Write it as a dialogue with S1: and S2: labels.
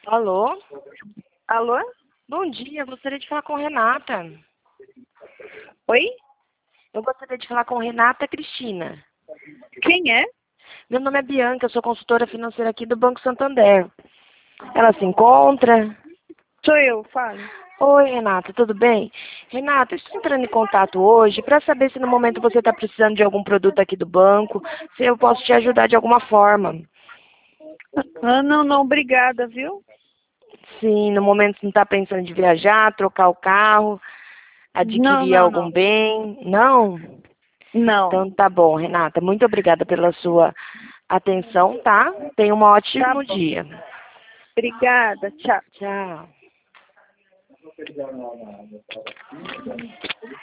S1: Alô?
S2: Alô?
S1: Bom dia, eu gostaria de falar com Renata.
S2: Oi?
S1: Eu gostaria de falar com Renata Cristina.
S2: Quem é?
S1: Meu nome é Bianca, eu sou consultora financeira aqui do Banco Santander. Ela se encontra?
S2: Sou eu, fale.
S1: Oi, Renata, tudo bem? Renata, eu estou entrando em contato hoje para saber se no momento você está precisando de algum produto aqui do banco, se eu posso te ajudar de alguma forma.
S2: Ah, não, obrigada, viu?
S1: Sim, no momento não está pensando de viajar, trocar o carro,
S2: Não,
S1: adquirir
S2: não,
S1: algum
S2: não.
S1: bem? Não?
S2: Não.
S1: Então tá bom, Renata. Muito obrigada pela sua atenção, tá? Tenha um
S2: Tá
S1: ótimo
S2: bom.
S1: dia.
S2: Obrigada, tchau.
S1: Tchau.